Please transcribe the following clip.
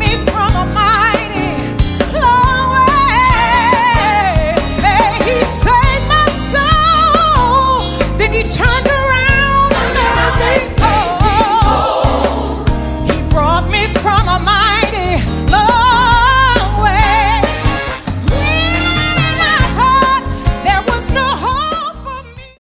me from a mighty long way. He saved my soul, then he turned